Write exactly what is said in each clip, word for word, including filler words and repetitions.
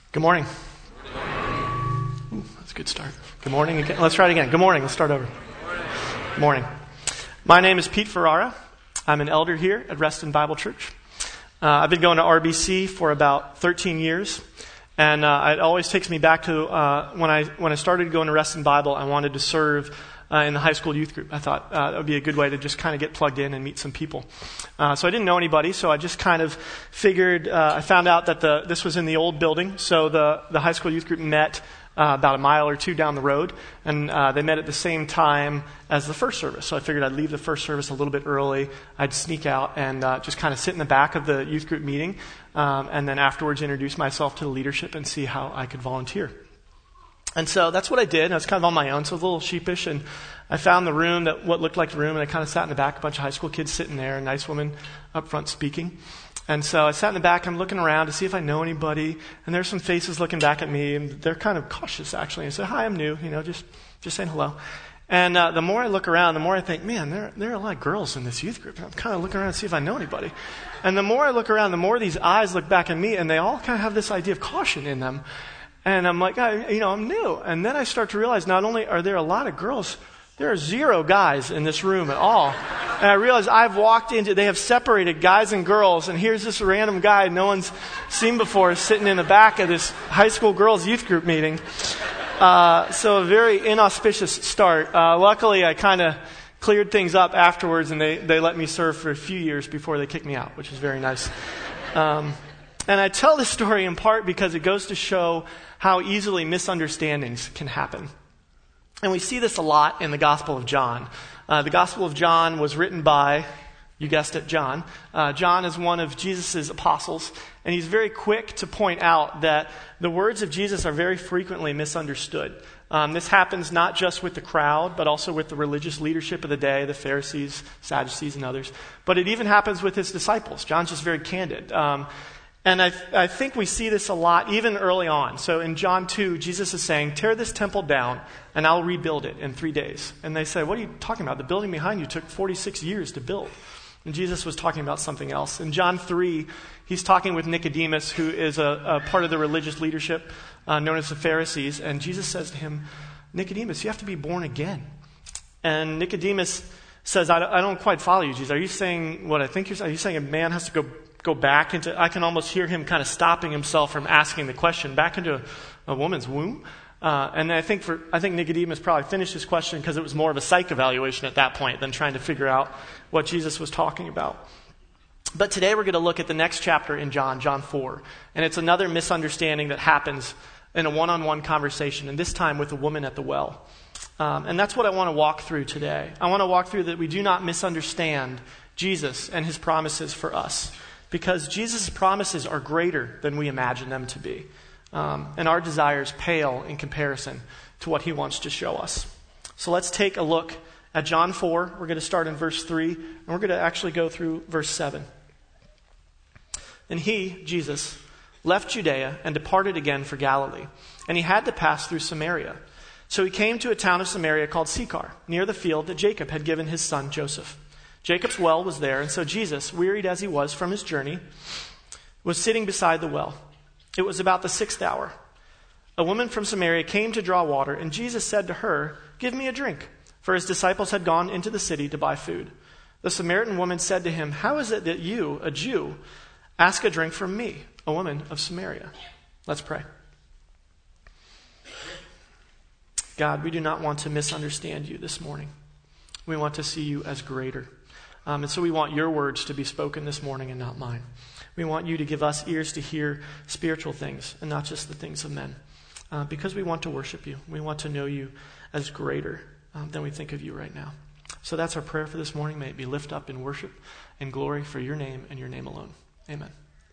Good morning. Ooh, that's a good start. Good morning again. Let's try it again. Good morning. Let's start over. Good morning. My name is Pete Ferrara. I'm an elder here at Reston Bible Church. Uh, I've been going to R B C for about thirteen years, and uh, it always takes me back to uh, when I when I started going to Reston Bible. I wanted to serve Uh, in the high school youth group. I thought uh, that would be a good way to just kind of get plugged in and meet some people. Uh, so I didn't know anybody, so I just kind of figured, uh, I found out that the this was in the old building, so the, the high school youth group met uh, about a mile or two down the road, and uh, they met at the same time as the first service. So I figured I'd leave the first service a little bit early, I'd sneak out and uh, just kind of sit in the back of the youth group meeting, um, and then afterwards introduce myself to the leadership and see how I could volunteer. And so that's what I did. I was kind of on my own, so I was a little sheepish. And I found the room, that what looked like the room, and I kind of sat in the back, a bunch of high school kids sitting there, a nice woman up front speaking. And so I sat in the back, I'm looking around to see if I know anybody. And there's some faces looking back at me, and they're kind of cautious, actually. I said, hi, I'm new, you know, just just saying hello. And uh, the more I look around, the more I think, man, there, there are a lot of girls in this youth group. And I'm kind of looking around to see if I know anybody. And the more I look around, the more these eyes look back at me, and they all kind of have this idea of caution in them. And I'm like, I, you know, I'm new. And then I start to realize not only are there a lot of girls, there are zero guys in this room at all. And I realize I've walked into, they have separated guys and girls, and here's this random guy no one's seen before sitting in the back of this high school girls youth group meeting. Uh, so a very inauspicious start. Uh, luckily, I kind of cleared things up afterwards, and they, they let me serve for a few years before they kicked me out, which is very nice. Um, and I tell this story in part because it goes to show how easily misunderstandings can happen. And we see this a lot in the Gospel of John. Uh, the Gospel of John was written by, you guessed it, John. Uh, John is one of Jesus' apostles, and he's very quick to point out that the words of Jesus are very frequently misunderstood. Um, this happens not just with the crowd, but also with the religious leadership of the day, the Pharisees, Sadducees, and others. But it even happens with his disciples. John's just very candid. Um, And I, th- I think we see this a lot, even early on. So in John two, Jesus is saying, tear this temple down, and I'll rebuild it in three days. And they say, what are you talking about? The building behind you took forty-six years to build. And Jesus was talking about something else. In John three, he's talking with Nicodemus, who is a, a part of the religious leadership uh, known as the Pharisees. And Jesus says to him, Nicodemus, you have to be born again. And Nicodemus says, I don't, I don't quite follow you, Jesus. Are you saying what I think you're saying? Are you saying a man has to go... go back into, I can almost hear him kind of stopping himself from asking the question, back into a, a woman's womb? Uh, and I think for I think Nicodemus probably finished his question because it was more of a psych evaluation at that point than trying to figure out what Jesus was talking about. But today we're going to look at the next chapter in John, John four. And it's another misunderstanding that happens in a one-on-one conversation, and this time with a woman at the well. Um, and that's what I want to walk through today. I want to walk through that we do not misunderstand Jesus and his promises for us. Because Jesus' promises are greater than we imagine them to be. Um, and our desires pale in comparison to what he wants to show us. So let's take a look at John four. We're going to start in verse three, and we're going to actually go through verse seven. And he, Jesus, left Judea and departed again for Galilee. And he had to pass through Samaria. So he came to a town of Samaria called Sychar, near the field that Jacob had given his son Joseph. Jacob's well was there, and so Jesus, wearied as he was from his journey, was sitting beside the well. It was about the sixth hour. A woman from Samaria came to draw water, and Jesus said to her, give me a drink, for his disciples had gone into the city to buy food. The Samaritan woman said to him, how is it that you, a Jew, ask a drink from me, a woman of Samaria? Let's pray. God, we do not want to misunderstand you this morning. We want to see you as greater. Um, and so we want your words to be spoken this morning and not mine. We want you to give us ears to hear spiritual things and not just the things of men. Uh, because we want to worship you. We want to know you as greater um, than we think of you right now. So that's our prayer for this morning. May it be lift up in worship and glory for your name and your name alone. Amen.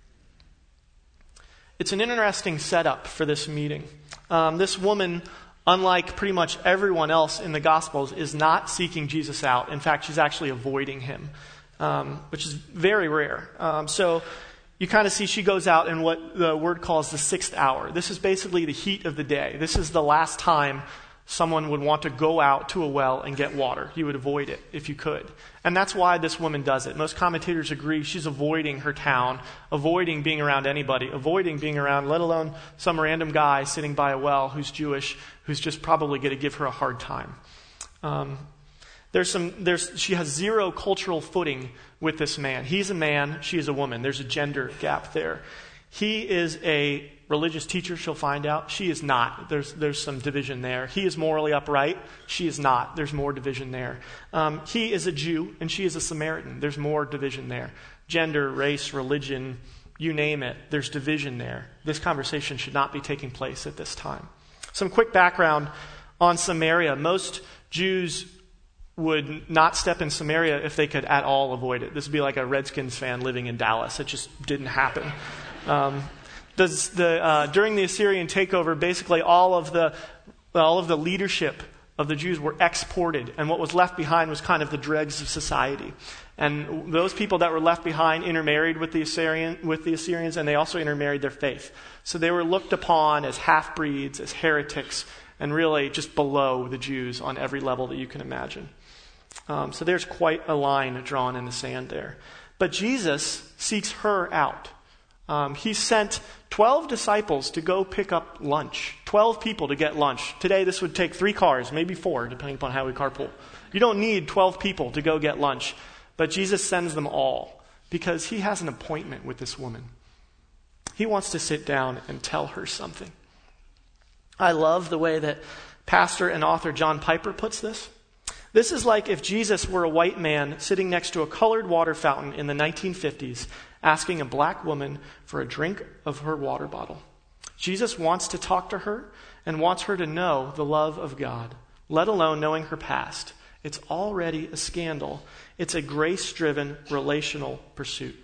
It's an interesting setup for this meeting. Um, this woman, unlike pretty much everyone else in the Gospels, is not seeking Jesus out. In fact, she's actually avoiding him, um, which is very rare. Um, so you kind of see she goes out in what the word calls the sixth hour. This is basically the heat of the day. This is the last time someone would want to go out to a well and get water. You would avoid it if you could. And that's why this woman does it. Most commentators agree she's avoiding her town, avoiding being around anybody, avoiding being around, let alone some random guy sitting by a well who's Jewish, who's just probably going to give her a hard time. Um, there's some, there's, she has zero cultural footing with this man. He's a man, she is a woman. There's a gender gap there. He is a religious teacher, she'll find out. She is not. There's there's some division there. He is morally upright. She is not. There's more division there. Um, he is a Jew, and she is a Samaritan. There's more division there. Gender, race, religion, you name it. There's division there. This conversation should not be taking place at this time. Some quick background on Samaria. Most Jews would not step in Samaria if they could at all avoid it. This would be like a Redskins fan living in Dallas. It just didn't happen. Um, does the, uh, during the Assyrian takeover, basically all of the all of the leadership of the Jews were exported, and what was left behind was kind of the dregs of society. And those people that were left behind intermarried with the Assyrian with the Assyrians, and they also intermarried their faith. So they were looked upon as half-breeds, as heretics, and really just below the Jews on every level that you can imagine. Um, so there's quite a line drawn in the sand there. But Jesus seeks her out. Um, he sent twelve disciples to go pick up lunch. twelve people to get lunch. Today this would take three cars, maybe four, depending upon how we carpool. You don't need twelve people to go get lunch. But Jesus sends them all because he has an appointment with this woman. He wants to sit down and tell her something. I love the way that pastor and author John Piper puts this. This is like if Jesus were a white man sitting next to a colored water fountain in the nineteen fifties, asking a black woman for a drink of her water bottle. Jesus wants to talk to her and wants her to know the love of God, let alone knowing her past. It's already a scandal. It's a grace-driven relational pursuit.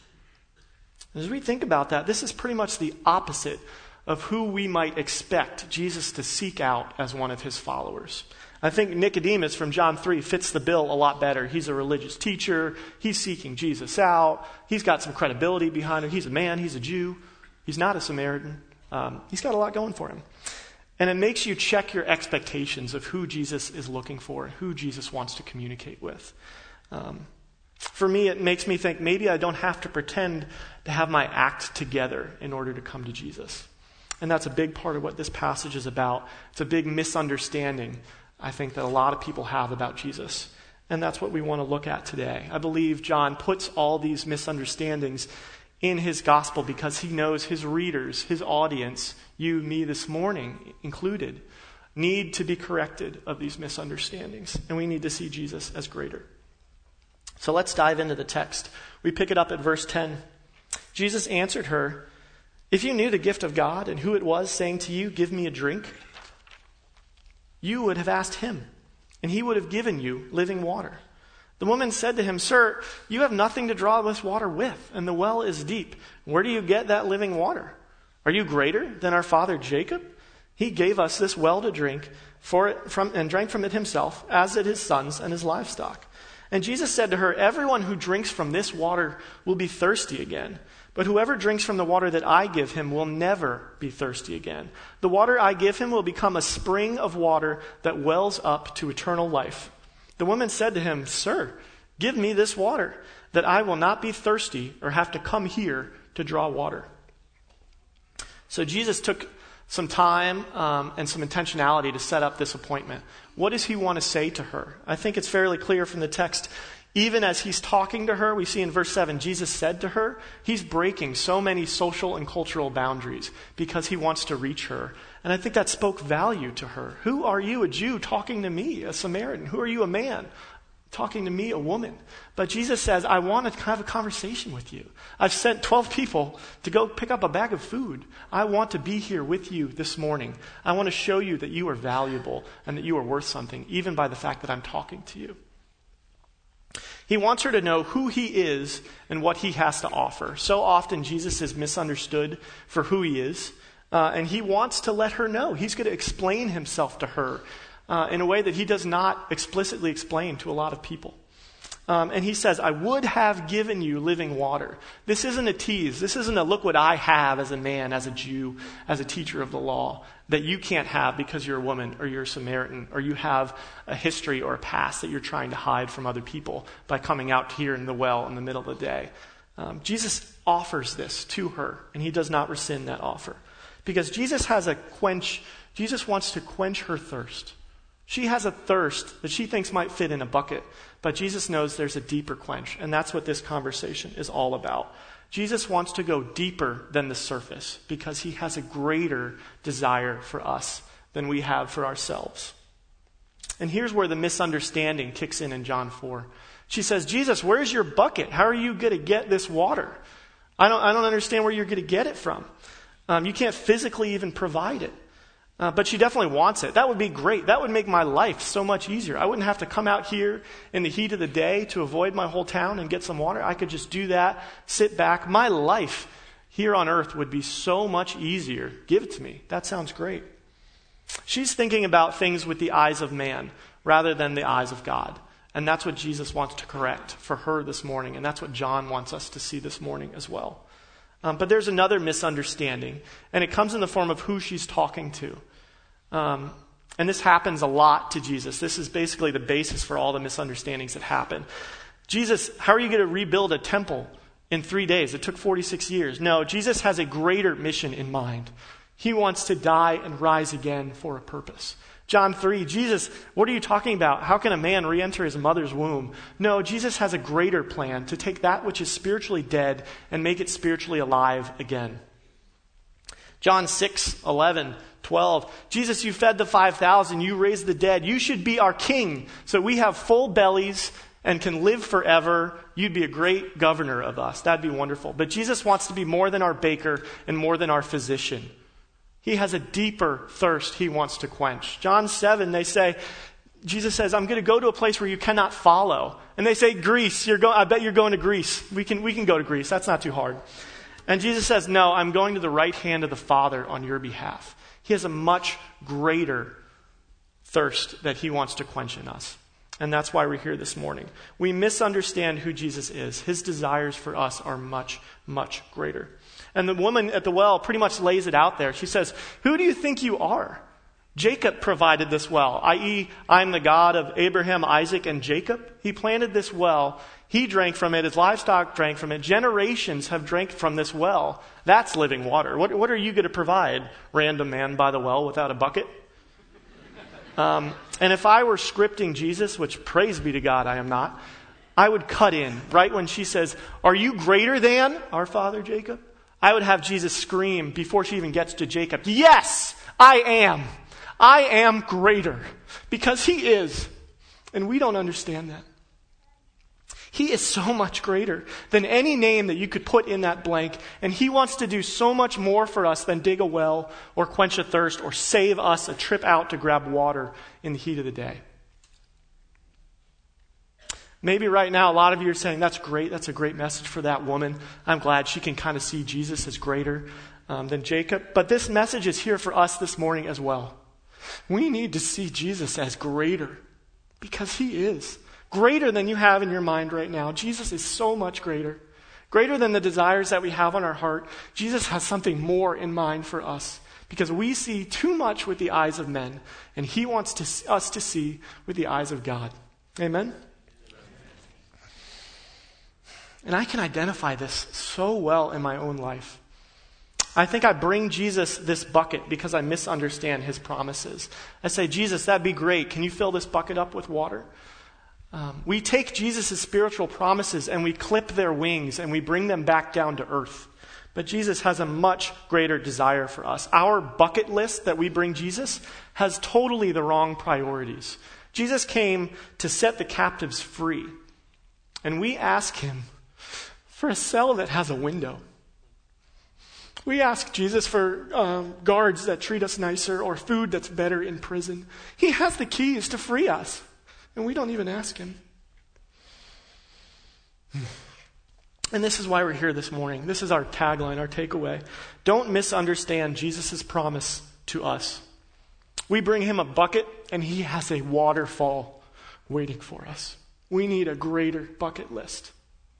As we think about that, this is pretty much the opposite of who we might expect Jesus to seek out as one of his followers. I think Nicodemus from John three fits the bill a lot better. He's a religious teacher. He's seeking Jesus out. He's got some credibility behind him. He's a man. He's a Jew. He's not a Samaritan. Um, he's got a lot going for him. And it makes you check your expectations of who Jesus is looking for and who Jesus wants to communicate with. Um, for me, it makes me think maybe I don't have to pretend to have my act together in order to come to Jesus. And that's a big part of what this passage is about. It's a big misunderstanding, I think, that a lot of people have about Jesus. And that's what we want to look at today. I believe John puts all these misunderstandings in his gospel because he knows his readers, his audience, you, me this morning included, need to be corrected of these misunderstandings. And we need to see Jesus as greater. So let's dive into the text. We pick it up at verse ten. Jesus answered her, "If you knew the gift of God and who it was saying to you, 'Give me a drink,' you would have asked him, and he would have given you living water." The woman said to him, "Sir, you have nothing to draw this water with, and the well is deep. Where do you get that living water? Are you greater than our father Jacob? He gave us this well to drink for it from, and drank from it himself, as did his sons and his livestock." And Jesus said to her, "Everyone who drinks from this water will be thirsty again. But whoever drinks from the water that I give him will never be thirsty again. The water I give him will become a spring of water that wells up to eternal life." The woman said to him, "Sir, give me this water, that I will not be thirsty or have to come here to draw water." So Jesus took some time um, and some intentionality to set up this appointment. What does he want to say to her? I think it's fairly clear from the text. Even as he's talking to her, we see in verse seven, Jesus said to her, he's breaking so many social and cultural boundaries because he wants to reach her. And I think that spoke value to her. Who are you, a Jew, talking to me, a Samaritan? Who are you, a man, talking to me, a woman? But Jesus says, I want to have a conversation with you. I've sent twelve people to go pick up a bag of food. I want to be here with you this morning. I want to show you that you are valuable and that you are worth something, even by the fact that I'm talking to you. He wants her to know who he is and what he has to offer. So often Jesus is misunderstood for who he is, uh, and he wants to let her know. He's going to explain himself to her uh, in a way that he does not explicitly explain to a lot of people. Um, and he says, I would have given you living water. This isn't a tease. This isn't a look what I have as a man, as a Jew, as a teacher of the law, that you can't have because you're a woman or you're a Samaritan or you have a history or a past that you're trying to hide from other people by coming out here in the well in the middle of the day. Um, Jesus offers this to her, and he does not rescind that offer. Because Jesus has a quench, Jesus wants to quench her thirst. She has a thirst that she thinks might fit in a bucket, but Jesus knows there's a deeper quench, and that's what this conversation is all about. Jesus wants to go deeper than the surface because he has a greater desire for us than we have for ourselves. And here's where the misunderstanding kicks in in John four. She says, Jesus, where's your bucket? How are you going to get this water? I don't, I don't understand where you're going to get it from. Um, you can't physically even provide it. Uh, but she definitely wants it. That would be great. That would make my life so much easier. I wouldn't have to come out here in the heat of the day to avoid my whole town and get some water. I could just do that, sit back. My life here on earth would be so much easier. Give it to me. That sounds great. She's thinking about things with the eyes of man rather than the eyes of God. And that's what Jesus wants to correct for her this morning. And that's what John wants us to see this morning as well. Um, but there's another misunderstanding, and it comes in the form of who she's talking to. Um, and this happens a lot to Jesus. This is basically the basis for all the misunderstandings that happen. Jesus, how are you going to rebuild a temple in three days? It took forty-six years. No, Jesus has a greater mission in mind. He wants to die and rise again for a purpose. John three, Jesus, what are you talking about? How can a man re-enter his mother's womb? No, Jesus has a greater plan to take that which is spiritually dead and make it spiritually alive again. John six, eleven, twelve, Jesus, you fed the five thousand, you raised the dead. You should be our king so we have full bellies and can live forever. You'd be a great governor of us. That'd be wonderful. But Jesus wants to be more than our baker and more than our physician. He has a deeper thirst he wants to quench. John seven, they say, Jesus says, I'm going to go to a place where you cannot follow. And they say, Greece, you're go- I bet you're going to Greece. We can, we can go to Greece. That's not too hard. And Jesus says, no, I'm going to the right hand of the Father on your behalf. He has a much greater thirst that he wants to quench in us. And that's why we're here this morning. We misunderstand who Jesus is. His desires for us are much, much greater. And the woman at the well pretty much lays it out there. She says, who do you think you are? Jacob provided this well, that is, I'm the God of Abraham, Isaac, and Jacob. He planted this well. He drank from it. His livestock drank from it. Generations have drank from this well. That's living water. What, what are you going to provide, random man by the well without a bucket? Um, and if I were scripting Jesus, which praise be to God I am not, I would cut in right when she says, are you greater than our father Jacob? I would have Jesus scream before she even gets to Jacob, yes, I am. I am greater. Because he is. And we don't understand that. He is so much greater than any name that you could put in that blank. And he wants to do so much more for us than dig a well or quench a thirst or save us a trip out to grab water in the heat of the day. Maybe right now a lot of you are saying, that's great. That's a great message for that woman. I'm glad she can kind of see Jesus as greater um, than Jacob. But this message is here for us this morning as well. We need to see Jesus as greater because he is. Greater than you have in your mind right now. Jesus is so much greater. Greater than the desires that we have on our heart. Jesus has something more in mind for us. Because we see too much with the eyes of men. And he wants to, us to see with the eyes of God. Amen? And I can identify this so well in my own life. I think I bring Jesus this bucket because I misunderstand his promises. I say, Jesus, that'd be great. Can you fill this bucket up with water? Um, we take Jesus' spiritual promises and we clip their wings and we bring them back down to earth. But Jesus has a much greater desire for us. Our bucket list that we bring Jesus has totally the wrong priorities. Jesus came to set the captives free. And we ask him for a cell that has a window. We ask Jesus for um, guards that treat us nicer or food that's better in prison. He has the keys to free us. And we don't even ask him. And this is why we're here this morning. This is our tagline, our takeaway. Don't misunderstand Jesus' promise to us. We bring him a bucket and he has a waterfall waiting for us. We need a greater bucket list.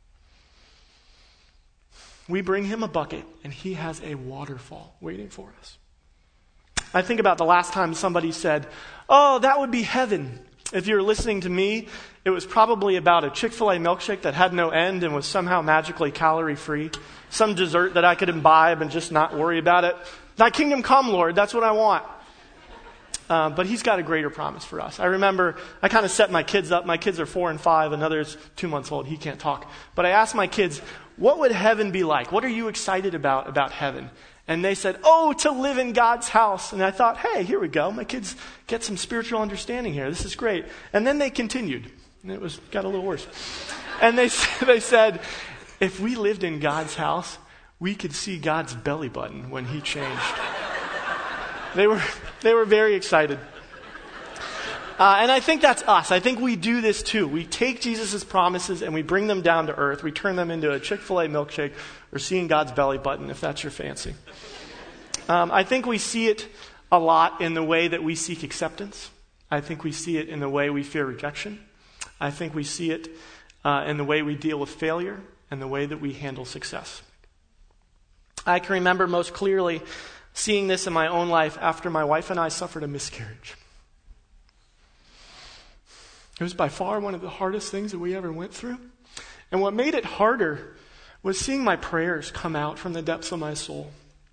We bring him a bucket, and he has a waterfall waiting for us. I think about the last time somebody said, oh, that would be heaven. If you're listening to me, it was probably about a Chick-fil-A milkshake that had no end and was somehow magically calorie-free. Some dessert that I could imbibe and just not worry about it. Thy kingdom come, Lord. That's what I want. Uh, but he's got a greater promise for us. I remember I kind of set my kids up. My kids are four and five. Another's two months old. He can't talk. But I asked my kids, what would heaven be like? What are you excited about, about heaven? And they said, oh, to live in God's house. And I thought, hey, here we go. My kids get some spiritual understanding here. This is great. And then they continued. And it was got a little worse. And they, they said, if we lived in God's house, we could see God's belly button when he changed. They were, they were very excited. Uh, and I think that's us. I think we do this too. We take Jesus' promises and we bring them down to earth. We turn them into a Chick-fil-A milkshake or seeing God's belly button, if that's your fancy. Um, I think we see it a lot in the way that we seek acceptance. I think we see it in the way we fear rejection. I think we see it uh, in the way we deal with failure and the way that we handle success. I can remember most clearly seeing this in my own life after my wife and I suffered a miscarriage. It was by far one of the hardest things that we ever went through. And what made it harder was seeing my prayers come out from the depths of my soul.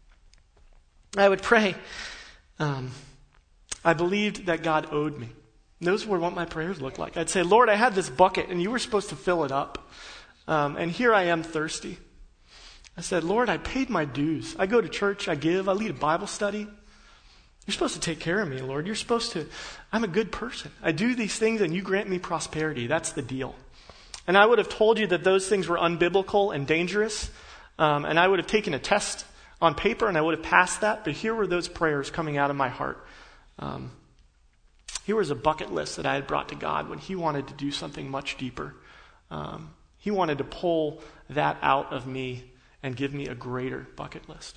I would pray. Um, I believed that God owed me. And those were what my prayers looked like. I'd say, Lord, I had this bucket and you were supposed to fill it up. Um, and here I am thirsty. I said, Lord, I paid my dues. I go to church, I give, I lead a Bible study. You're supposed to take care of me, Lord. You're supposed to, I'm a good person. I do these things and you grant me prosperity. That's the deal. And I would have told you that those things were unbiblical and dangerous. Um, and I would have taken a test on paper and I would have passed that. But here were those prayers coming out of my heart. Um, here was a bucket list that I had brought to God when he wanted to do something much deeper. Um, he wanted to pull that out of me and give me a greater bucket list.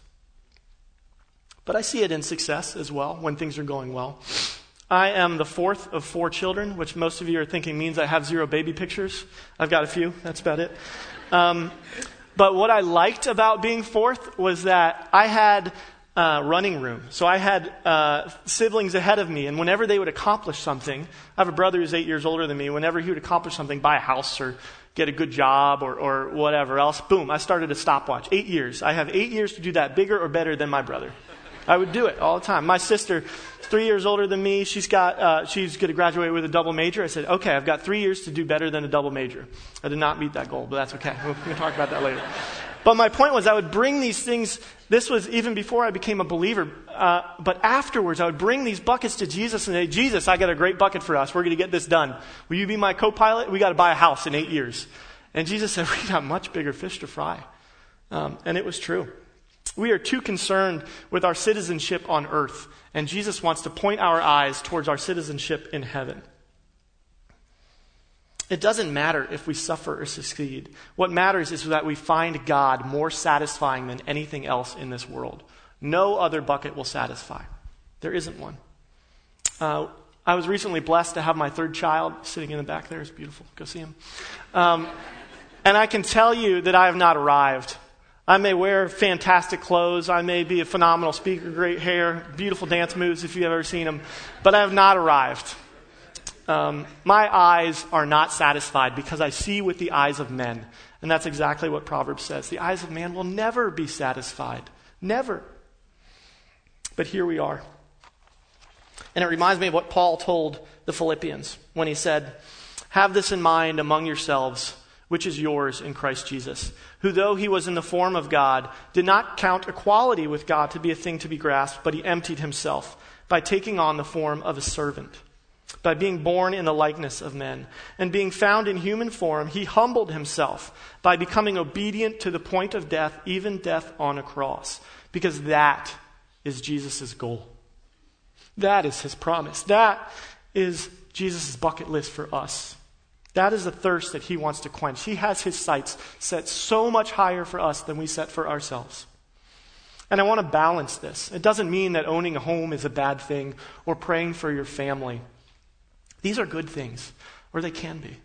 But I see it in success as well, when things are going well. I am the fourth of four children, which most of you are thinking means I have zero baby pictures. I've got a few. That's about it. Um, but what I liked about being fourth was that I had uh, running room. So I had uh, siblings ahead of me, and whenever they would accomplish something, I have a brother who's eight years older than me, whenever he would accomplish something, buy a house or get a good job or, or whatever else, boom, I started a stopwatch. Eight years. I have eight years to do that bigger or better than my brother. I would do it all the time. My sister, three years older than me, she's got, uh, she's going to graduate with a double major. I said, okay, I've got three years to do better than a double major. I did not meet that goal, but that's okay. We'll, we'll talk about that later. But my point was I would bring these things, this was even before I became a believer, uh, but afterwards I would bring these buckets to Jesus and say, Jesus, I got a great bucket for us. We're going to get this done. Will you be my co-pilot? We got to buy a house in eight years. And Jesus said, we got much bigger fish to fry. Um, and it was true. We are too concerned with our citizenship on earth, and Jesus wants to point our eyes towards our citizenship in heaven. It doesn't matter if we suffer or succeed. What matters is that we find God more satisfying than anything else in this world. No other bucket will satisfy. There isn't one. Uh, I was recently blessed to have my third child sitting in the back there. It's beautiful. Go see him. Um, and I can tell you that I have not arrived. I may wear fantastic clothes. I may be a phenomenal speaker, great hair, beautiful dance moves if you've ever seen them. But I have not arrived. Um, my eyes are not satisfied because I see with the eyes of men. And that's exactly what Proverbs says. The eyes of man will never be satisfied. Never. But here we are. And it reminds me of what Paul told the Philippians when he said, have this in mind among yourselves, which is yours in Christ Jesus, who though he was in the form of God, did not count equality with God to be a thing to be grasped, but he emptied himself by taking on the form of a servant, by being born in the likeness of men. And being found in human form, he humbled himself by becoming obedient to the point of death, even death on a cross. Because that is Jesus' goal. That is his promise. That is Jesus' bucket list for us. That is the thirst that he wants to quench. He has his sights set so much higher for us than we set for ourselves. And I want to balance this. It doesn't mean that owning a home is a bad thing or praying for your family. These are good things, or they can be.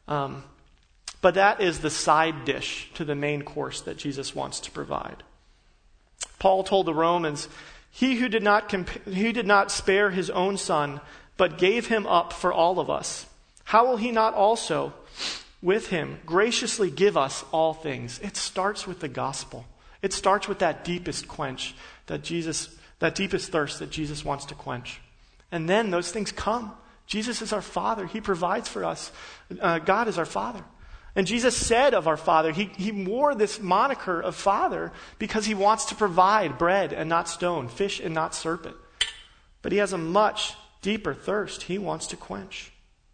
Um, but that is the side dish to the main course that Jesus wants to provide. Paul told the Romans, he who did not comp- who did not spare his own son, but gave him up for all of us, how will he not also with him graciously give us all things? It starts with the gospel. It starts with that deepest quench that Jesus, that deepest thirst that Jesus wants to quench. And then those things come. Jesus is our Father. He provides for us. Uh, God is our Father. And Jesus said of our Father, he, he wore this moniker of Father because he wants to provide bread and not stone, fish and not serpent. But he has a much deeper thirst he wants to quench.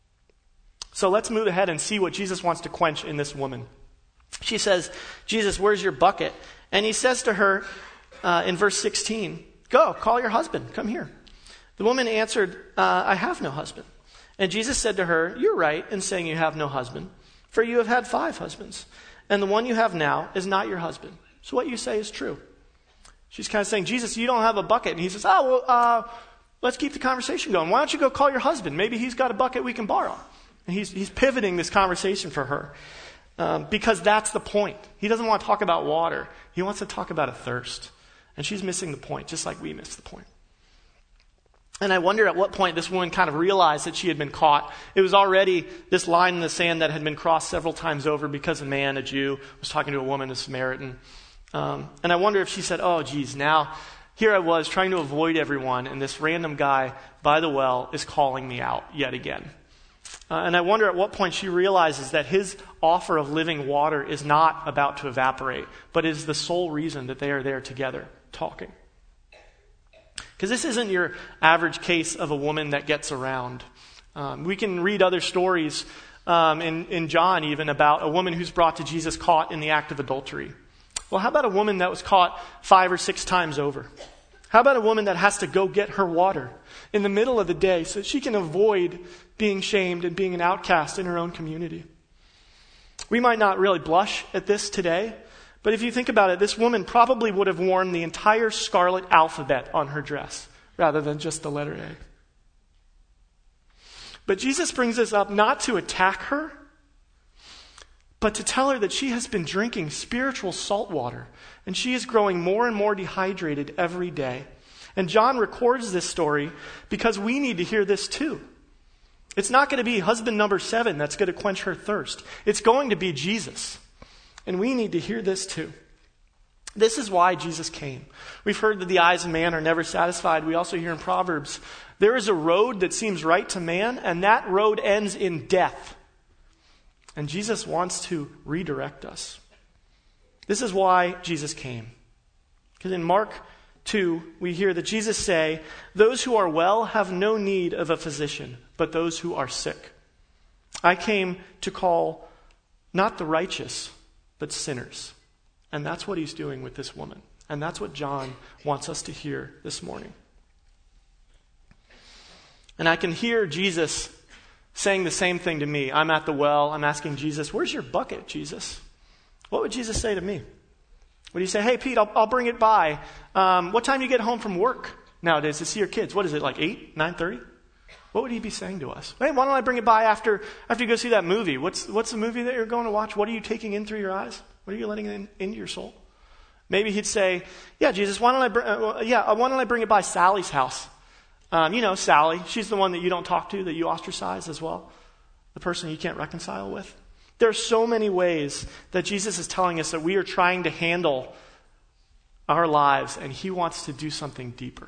So let's move ahead and see what Jesus wants to quench in this woman. She says, Jesus, where's your bucket? And he says to her uh, in verse sixteen, go, call your husband, come here. The woman answered, uh, I have no husband. And Jesus said to her, you're right in saying you have no husband, for you have had five husbands, and the one you have now is not your husband. So what you say is true. She's kind of saying, Jesus, you don't have a bucket. And he says, oh, well, uh, let's keep the conversation going. Why don't you go call your husband? Maybe he's got a bucket we can borrow. And he's, he's pivoting this conversation for her um, because that's the point. He doesn't want to talk about water. He wants to talk about a thirst. And she's missing the point, just like we missed the point. And I wonder at what point this woman kind of realized that she had been caught. It was already this line in the sand that had been crossed several times over because a man, a Jew, was talking to a woman, a Samaritan. Um, and I wonder if she said, oh, geez, now here I was trying to avoid everyone, and this random guy by the well is calling me out yet again. Uh, and I wonder at what point she realizes that his offer of living water is not about to evaporate, but is the sole reason that they are there together talking. Because this isn't your average case of a woman that gets around. Um, we can read other stories um, in, in John even about a woman who's brought to Jesus caught in the act of adultery. Well, how about a woman that was caught five or six times over? How about a woman that has to go get her water in the middle of the day so that she can avoid being shamed and being an outcast in her own community? We might not really blush at this today, but if you think about it, this woman probably would have worn the entire scarlet alphabet on her dress rather than just the letter A. But Jesus brings this up not to attack her, but to tell her that she has been drinking spiritual salt water and she is growing more and more dehydrated every day. And John records this story because we need to hear this too. It's not going to be husband number seven that's going to quench her thirst. It's going to be Jesus. And we need to hear this too. This is why Jesus came. We've heard that the eyes of man are never satisfied. We also hear in Proverbs, there is a road that seems right to man, and that road ends in death. And Jesus wants to redirect us. This is why Jesus came. Because in Mark two, we hear that Jesus say, those who are well have no need of a physician, but those who are sick. I came to call not the righteous, but sinners. And that's what he's doing with this woman. And that's what John wants us to hear this morning. And I can hear Jesus saying the same thing to me. I'm at the well. I'm asking Jesus, where's your bucket, Jesus? What would Jesus say to me? Would he say, hey, Pete, I'll, I'll bring it by. Um, what time do you get home from work nowadays to see your kids? What is it, like eight, nine thirty? What would he be saying to us? Hey, why don't I bring it by after after you go see that movie? What's what's the movie that you're going to watch? What are you taking in through your eyes? What are you letting in into your soul? Maybe he'd say, yeah, Jesus, why don't I bring, uh, yeah, why don't I bring it by Sally's house? Um, you know, Sally, she's the one that you don't talk to, that you ostracize as well. The person you can't reconcile with. There are so many ways that Jesus is telling us that we are trying to handle our lives, and he wants to do something deeper.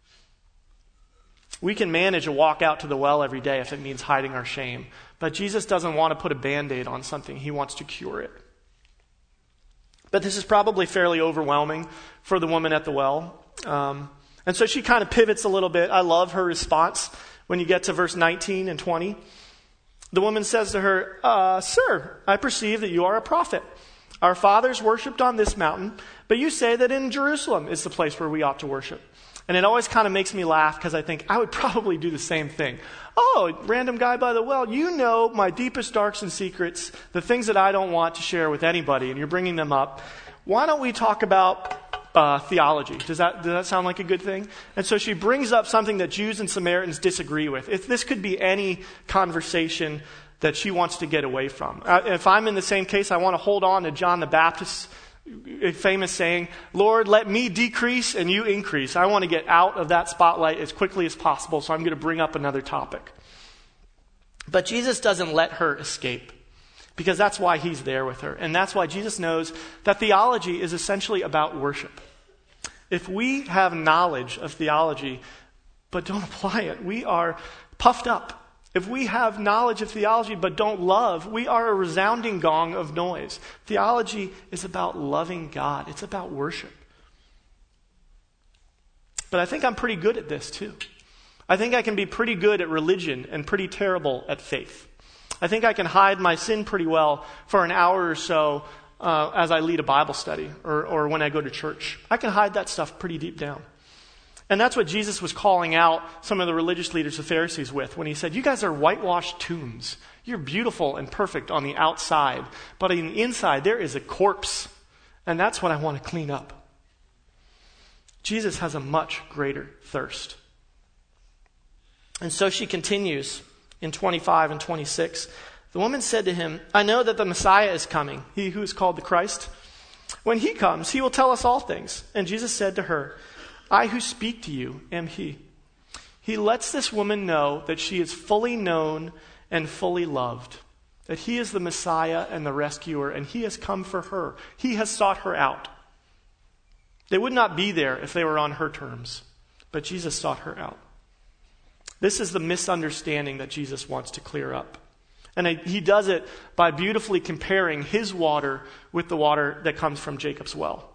We can manage a walk out to the well every day if it means hiding our shame. But Jesus doesn't want to put a Band-Aid on something. He wants to cure it. But this is probably fairly overwhelming for the woman at the well. Um, and so she kind of pivots a little bit. I love her response when you get to verse nineteen and twenty. The woman says to her, uh, Sir, I perceive that you are a prophet. Our fathers worshipped on this mountain, but you say that in Jerusalem is the place where we ought to worship. And it always kind of makes me laugh because I think I would probably do the same thing. Oh, random guy by the well, you know my deepest darks and secrets, the things that I don't want to share with anybody, and you're bringing them up. Why don't we talk about uh, theology? Does that, does that sound like a good thing? And so she brings up something that Jews and Samaritans disagree with. If this could be any conversation that she wants to get away from. Uh, if I'm in the same case, I want to hold on to John the Baptist's famous saying, Lord, let me decrease and you increase. I want to get out of that spotlight as quickly as possible, so I'm going to bring up another topic. But Jesus doesn't let her escape, because that's why he's there with her. And that's why Jesus knows that theology is essentially about worship. If we have knowledge of theology but don't apply it, we are puffed up. If we have knowledge of theology but don't love, we are a resounding gong of noise. Theology is about loving God. It's about worship. But I think I'm pretty good at this too. I think I can be pretty good at religion and pretty terrible at faith. I think I can hide my sin pretty well for an hour or so uh, as I lead a Bible study or, or when I go to church. I can hide that stuff pretty deep down. And that's what Jesus was calling out some of the religious leaders, the Pharisees, with when he said, you guys are whitewashed tombs. You're beautiful and perfect on the outside, but on the inside there is a corpse. And that's what I want to clean up. Jesus has a much greater thirst. And so she continues in twenty-five and twenty-six. The woman said to him, I know that the Messiah is coming, he who is called the Christ. When he comes, he will tell us all things. And Jesus said to her, I who speak to you am he. He lets this woman know that she is fully known and fully loved, that he is the Messiah and the rescuer, and he has come for her. He has sought her out. They would not be there if they were on her terms, but Jesus sought her out. This is the misunderstanding that Jesus wants to clear up. And he does it by beautifully comparing his water with the water that comes from Jacob's well.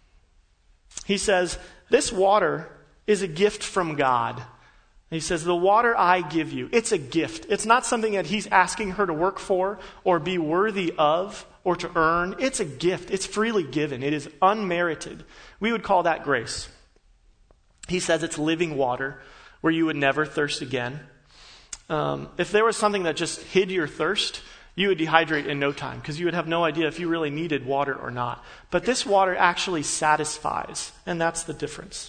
He says, this water is a gift from God. He says, the water I give you, it's a gift. It's not something that he's asking her to work for or be worthy of or to earn. It's a gift. It's freely given. It is unmerited. We would call that grace. He says it's living water where you would never thirst again. Um, if there was something that just hid your thirst, you would dehydrate in no time because you would have no idea if you really needed water or not. But this water actually satisfies, and that's the difference.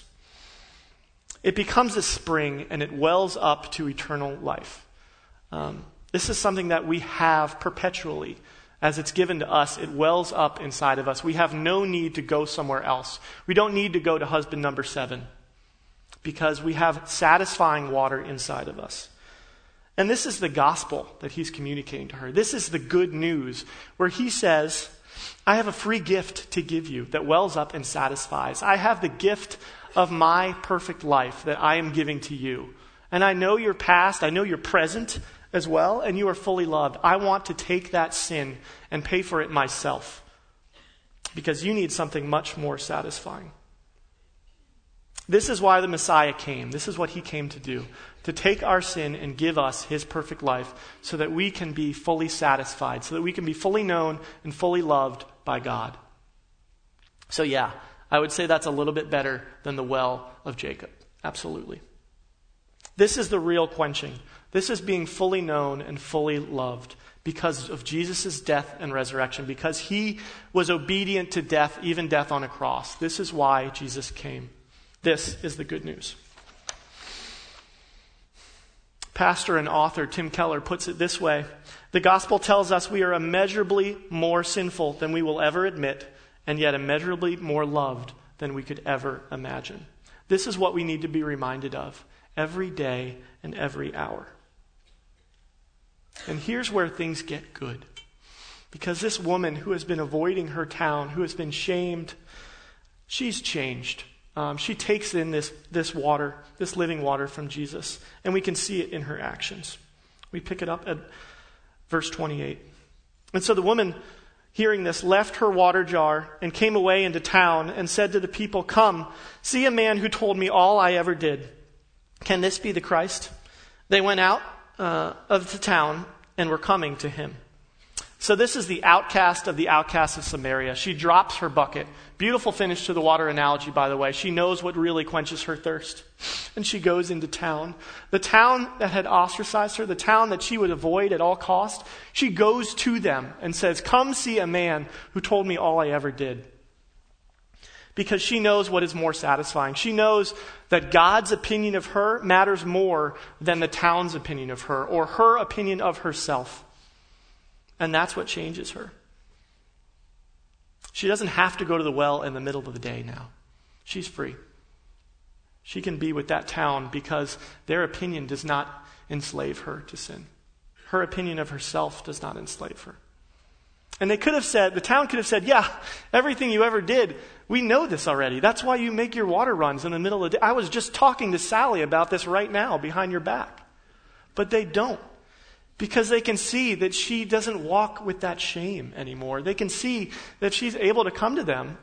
It becomes a spring and it wells up to eternal life. Um, this is something that we have perpetually. As it's given to us, it wells up inside of us. We have no need to go somewhere else. We don't need to go to husband number seven because we have satisfying water inside of us. And this is the gospel that he's communicating to her. This is the good news where he says, I have a free gift to give you that wells up and satisfies. I have the gift of my perfect life that I am giving to you. And I know your past, I know your present as well, and you are fully loved. I want to take that sin and pay for it myself because you need something much more satisfying. This is why the Messiah came. This is what he came to do, to take our sin and give us his perfect life so that we can be fully satisfied, so that we can be fully known and fully loved by God. So yeah, I would say that's a little bit better than the well of Jacob. Absolutely. This is the real quenching. This is being fully known and fully loved because of Jesus' death and resurrection, because he was obedient to death, even death on a cross. This is why Jesus came. This is the good news. Pastor and author Tim Keller puts it this way: the gospel tells us we are immeasurably more sinful than we will ever admit, and yet immeasurably more loved than we could ever imagine. This is what we need to be reminded of every day and every hour. And here's where things get good. Because this woman who has been avoiding her town, who has been shamed, she's changed. Um, she takes in this, this water, this living water from Jesus, and we can see it in her actions. We pick it up at verse twenty-eight. And so the woman, hearing this, left her water jar and came away into town and said to the people, "Come, see a man who told me all I ever did. Can this be the Christ?" They went out uh, of the town and were coming to him. So this is the outcast of the outcasts of Samaria. She drops her bucket. Beautiful finish to the water analogy, by the way. She knows what really quenches her thirst. And she goes into town. The town that had ostracized her, the town that she would avoid at all cost, she goes to them and says, "Come see a man who told me all I ever did." Because she knows what is more satisfying. She knows that God's opinion of her matters more than the town's opinion of her or her opinion of herself. And that's what changes her. She doesn't have to go to the well in the middle of the day now. She's free. She can be with that town because their opinion does not enslave her to sin. Her opinion of herself does not enslave her. And they could have said, the town could have said, yeah, everything you ever did, we know this already. That's why you make your water runs in the middle of the day. I was just talking to Sally about this right now behind your back. But they don't. Because they can see that she doesn't walk with that shame anymore. They can see that she's able to come to them.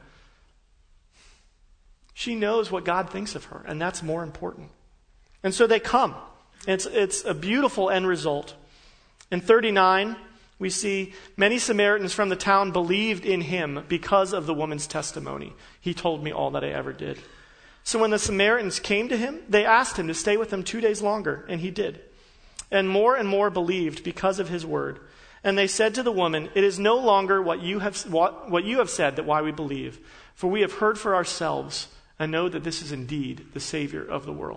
She knows what God thinks of her, and that's more important. And so they come. It's, it's a beautiful end result. In thirty-nine, we see many Samaritans from the town believed in him because of the woman's testimony. He told me all that I ever did. So when the Samaritans came to him, they asked him to stay with them two days longer, and he did. And more and more believed because of his word. And they said to the woman, it is no longer what you have what, what you have said that why we believe, for we have heard for ourselves and know that this is indeed the Savior of the world.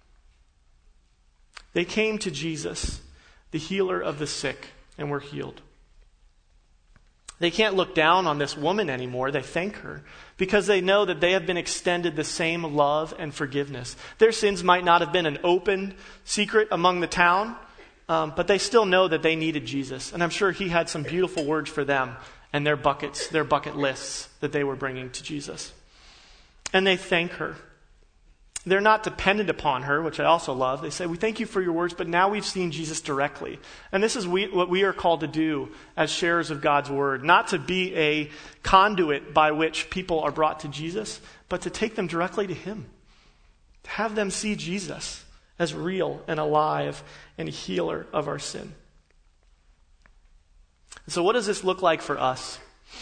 They came to Jesus, the healer of the sick, and were healed. They can't look down on this woman anymore. They thank her because they know that they have been extended the same love and forgiveness. Their sins might not have been an open secret among the town, um, but they still know that they needed Jesus. And I'm sure he had some beautiful words for them and their buckets, their bucket lists that they were bringing to Jesus. And they thank her. They're not dependent upon her, which I also love. They say, we thank you for your words, but now we've seen Jesus directly. And this is we, what we are called to do as sharers of God's word. Not to be a conduit by which people are brought to Jesus, but to take them directly to him. To have them see Jesus as real and alive and a healer of our sin. So what does this look like for us?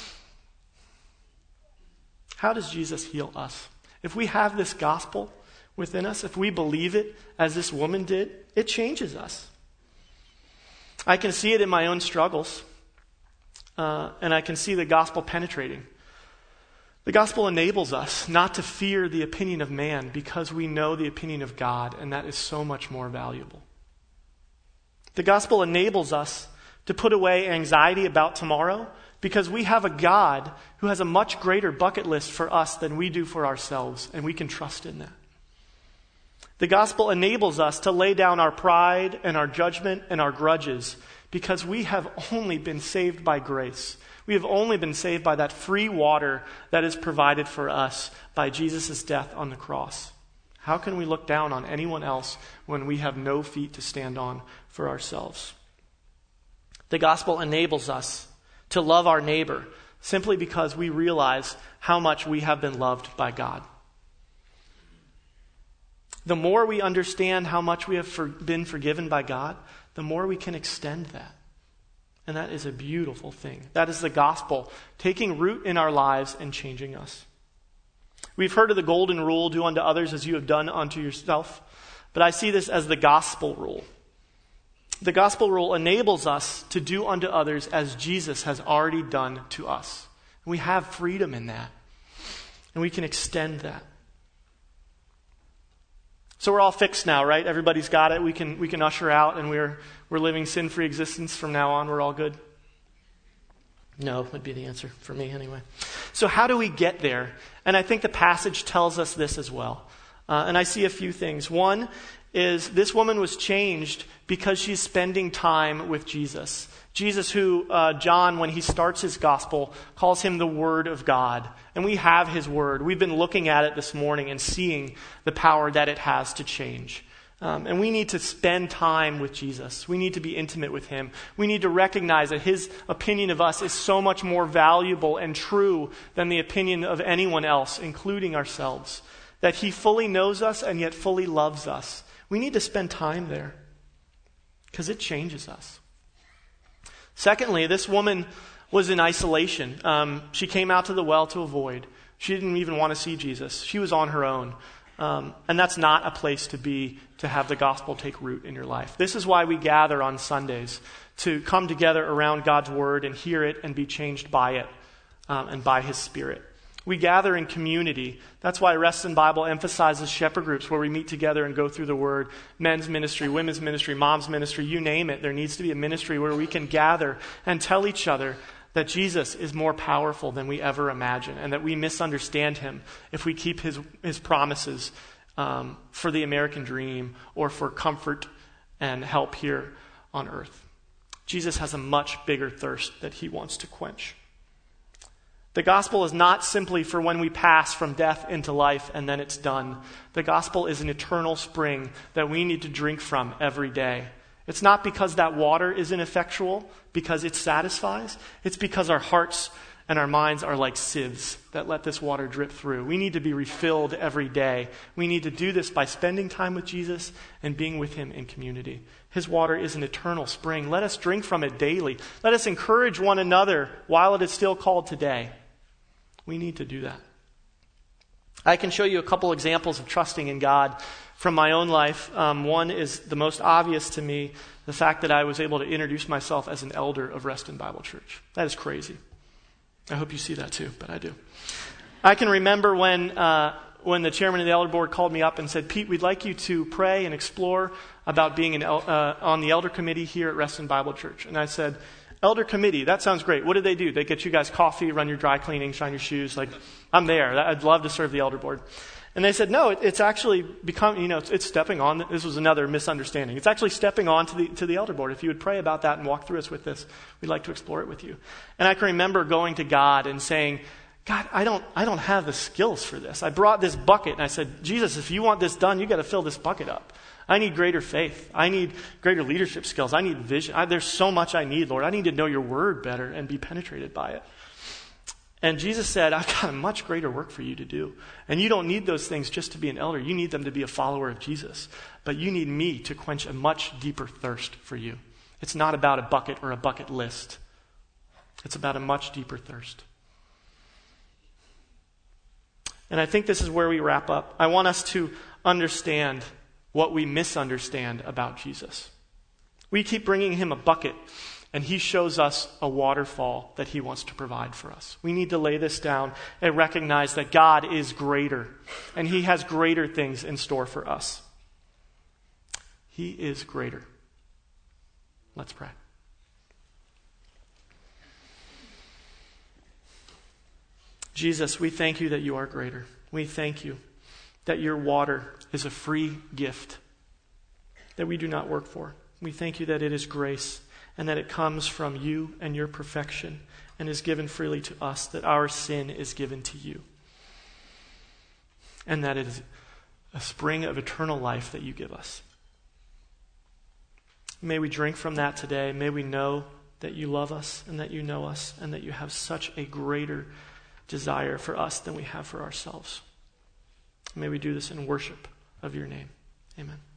How does Jesus heal us? If we have this gospel within us, if we believe it as this woman did, it changes us. I can see it in my own struggles, uh, and I can see the gospel penetrating. The gospel enables us not to fear the opinion of man because we know the opinion of God, and that is so much more valuable. The gospel enables us to put away anxiety about tomorrow because we have a God who has a much greater bucket list for us than we do for ourselves, and we can trust in that. The gospel enables us to lay down our pride and our judgment and our grudges because we have only been saved by grace. We have only been saved by that free water that is provided for us by Jesus' death on the cross. How can we look down on anyone else when we have no feet to stand on for ourselves? The gospel enables us to love our neighbor simply because we realize how much we have been loved by God. The more we understand how much we have for, been forgiven by God, the more we can extend that. And that is a beautiful thing. That is the gospel taking root in our lives and changing us. We've heard of the golden rule, do unto others as you have done unto yourself. But I see this as the gospel rule. The gospel rule enables us to do unto others as Jesus has already done to us. And we have freedom in that. And we can extend that. So we're all fixed now, right? Everybody's got it. We can we can usher out and we're we're living sin-free existence from now on. We're all good? No, would be the answer for me anyway. So how do we get there? And I think the passage tells us this as well. Uh, and I see a few things. One is this woman was changed because she's spending time with Jesus. Jesus who, uh, John, when he starts his gospel, calls him the Word of God. And we have his Word. We've been looking at it this morning and seeing the power that it has to change. Um, and we need to spend time with Jesus. We need to be intimate with him. We need to recognize that his opinion of us is so much more valuable and true than the opinion of anyone else, including ourselves. That he fully knows us and yet fully loves us. We need to spend time there because it changes us. Secondly, this woman was in isolation. Um, she came out to the well to avoid. She didn't even want to see Jesus. She was on her own. Um, and that's not a place to be to have the gospel take root in your life. This is why we gather on Sundays, to come together around God's word and hear it and be changed by it um, and by his Spirit. We gather in community. That's why Reston Bible emphasizes shepherd groups where we meet together and go through the word. Men's ministry, women's ministry, mom's ministry, you name it. There needs to be a ministry where we can gather and tell each other that Jesus is more powerful than we ever imagine and that we misunderstand him if we keep his, his promises um, for the American dream or for comfort and help here on earth. Jesus has a much bigger thirst that he wants to quench. The gospel is not simply for when we pass from death into life and then it's done. The gospel is an eternal spring that we need to drink from every day. It's not because that water is ineffectual, because it satisfies. It's because our hearts and our minds are like sieves that let this water drip through. We need to be refilled every day. We need to do this by spending time with Jesus and being with him in community. His water is an eternal spring. Let us drink from it daily. Let us encourage one another while it is still called today. We need to do that. I can show you a couple examples of trusting in God from my own life. Um, one is the most obvious to me, the fact that I was able to introduce myself as an elder of Reston Bible Church. That is crazy. I hope you see that too, but I do. I can remember when uh, when the chairman of the elder board called me up and said, Pete, we'd like you to pray and explore about being an el- uh, on the elder committee here at Reston Bible Church. And I said, elder committee, that sounds great. What do they do? They get you guys coffee, run your dry cleaning, shine your shoes. Like, I'm there. I'd love to serve the elder board. And they said, no, it, it's actually become, you know, it's, it's stepping on. This was another misunderstanding. It's actually stepping on to the, to the elder board. If you would pray about that and walk through us with this, we'd like to explore it with you. And I can remember going to God and saying, God, I don't, I don't have the skills for this. I brought this bucket and I said, Jesus, if you want this done, you got to fill this bucket up. I need greater faith. I need greater leadership skills. I need vision. I, there's so much I need, Lord. I need to know your word better and be penetrated by it. And Jesus said, I've got a much greater work for you to do. And you don't need those things just to be an elder. You need them to be a follower of Jesus. But you need me to quench a much deeper thirst for you. It's not about a bucket or a bucket list. It's about a much deeper thirst. And I think this is where we wrap up. I want us to understand what we misunderstand about Jesus. We keep bringing him a bucket, and he shows us a waterfall that he wants to provide for us. We need to lay this down and recognize that God is greater, and he has greater things in store for us. He is greater. Let's pray. Jesus, we thank you that you are greater. We thank you that your water is a free gift that we do not work for. We thank you that it is grace and that it comes from you and your perfection and is given freely to us, that our sin is given to you, and that it is a spring of eternal life that you give us. May we drink from that today. May we know that you love us and that you know us and that you have such a greater desire for us than we have for ourselves. May we do this in worship of your name. Amen.